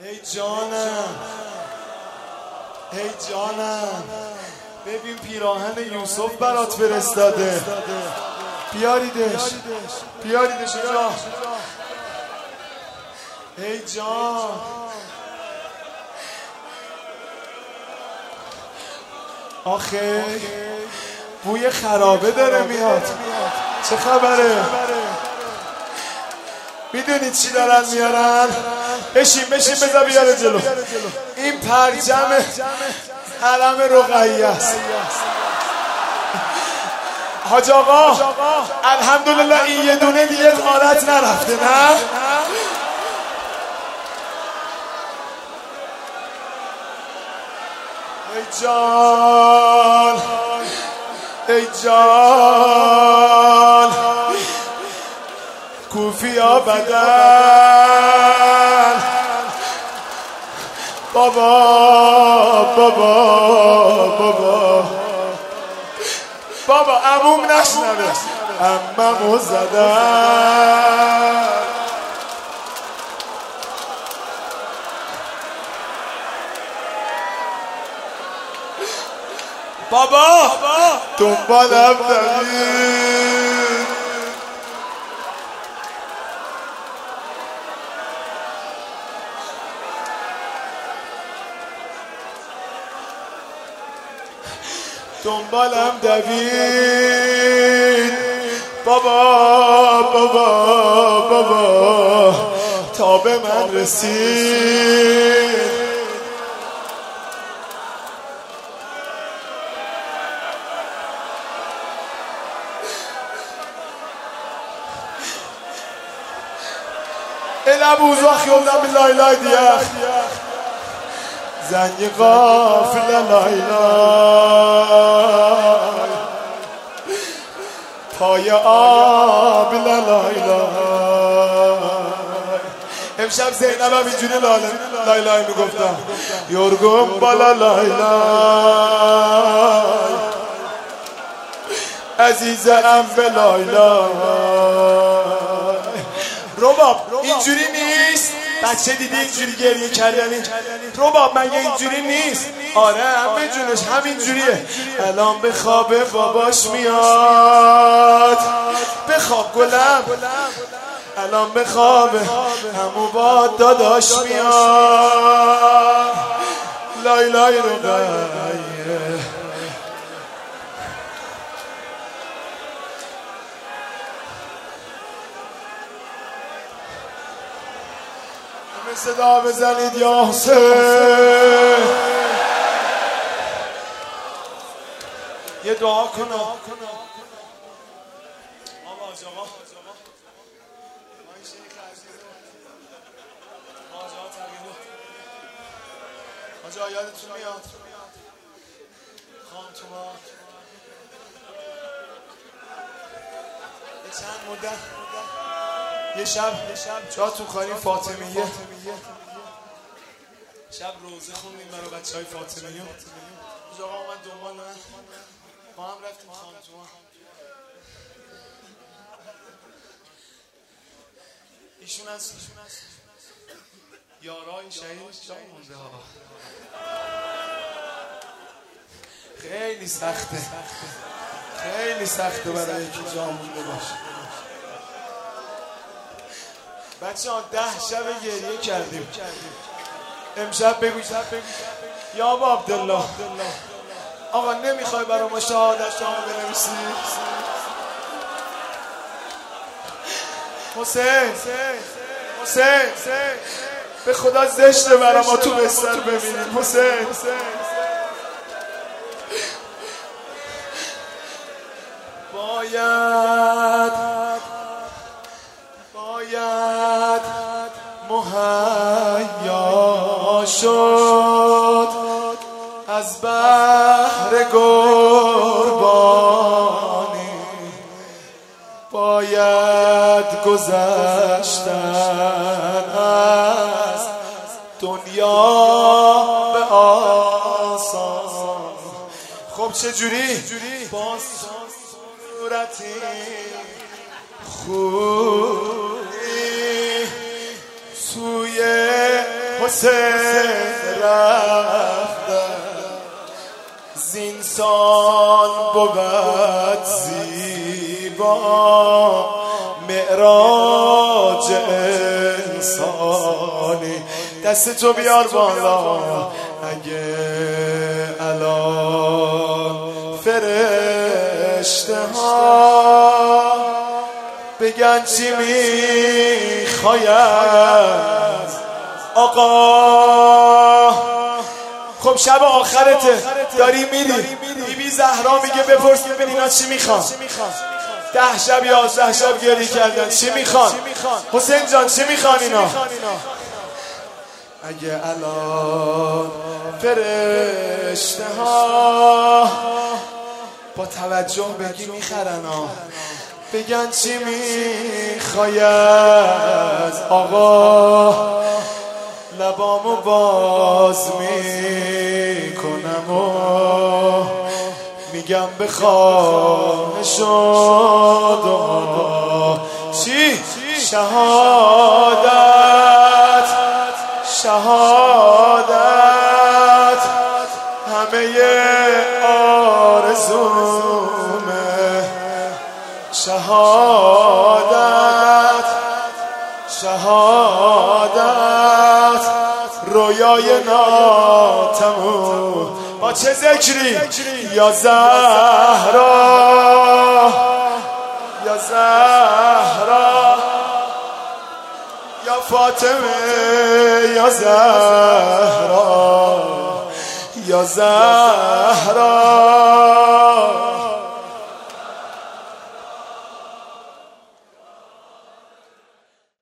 ای جانم ای جانم، ببین پیراهن یوسف برات فرستاده، بیاریدش اینجا. ای جان، آخه بوی خرابه داره میاد. چه خبره؟ میدونید چی دارن میارن؟ بشین بذار بیاره جلو. این پرچم حرم رقیه است. حاج آقا الحمدلله این یه دونه دیگه غارت نرفته، نه؟ ای جان ای جان، کوفیا بدن، بابا عموم نشنوه، عممو زدن. بابا دنبالم دارید، دنبالم دوید. بابا تا به من رسید. الابوزا خیالدم لایلای دیخ زنی غافل لایلای پای آب لایلای. امشب زینب هم اینجوری لایلای میگفتم، یورگم بالا لایلای عزیزم به لایلای. رباب اینجوری نیست، بچه دیدی اینجوری گریه کردنی؟ رباب مگه اینجوری نیست؟ آره همه جونش همینجوریه. الان به خواب باباش میاد، به خواب گلم، الان به خواب همو با داداش میاد. لایلای رقیه صدا بزنید یا حسین. یه دعا کنم. آقا آجا یادتون میاد خانتوما یه چند مدت یه شب جاتون خواهیم فاطمیه، شب روزه خوندیم برای بچه های فاطمیه. آقا اومد دنبال من، ما هم رفتیم خانتوما. ایشون از یارای شهید جا مونده ها. خیلی سخته برای یکی جا مونده باشه. بچه ها 10 شب گریه کردیم. امشب بگو یا ابا عبدالله، آقا نمیخوای برای ما شهادت نامه بنویسی؟ حسین به خدا زشته برای ما تو بستر ببینیم. حسین باید مهیا شد از بحر قربانی، باید گذشتن از دنیا به آسان. خب چجوری؟ با صورتی خوبی سوی حسین رفتن زینسان بود زیبا معراج انسانی. دست تو بیار بالا اگه الان فرشته ها بگن چی میخواید آقا. خب شب آخرته داری میری، بیبی زهرا میگه بپرس اینا چی میخوان. 10 شب 11 شب گریه کردن چی میخوان؟ حسین جان چی میخوان اینا؟ اگه الان فرشته ها با توجه بگی میخرن ها، بگن چی میخواید آقا، لبامو باز میکنم و میگم بخواهش و دعا. چی؟ شهادت شهادت همه آرزومه، شهادت شهادت رویای ناتموم. با چه ذکری؟ یا زهرا یا زهرا یا فاطمه یا زهرا یا زهرا